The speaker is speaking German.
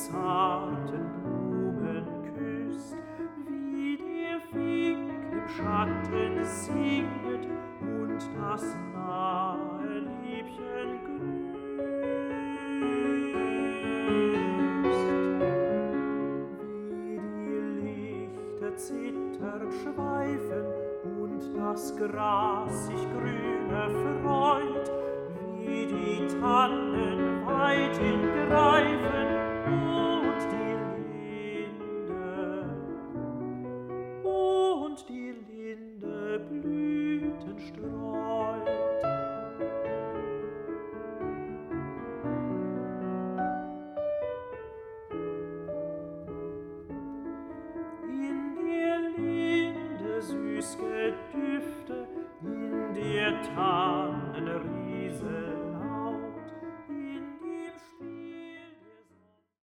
zarten Blumen küsst, wie der Fink im Schatten singet und das nahe Liebchen grüßt. Wie die Lichter zitternd schweifen und das Gras sich grüner freut, wie die Tannen weithin greifen und die Linde Blüten streut. In der Linde süß Gedüfte, in der Tat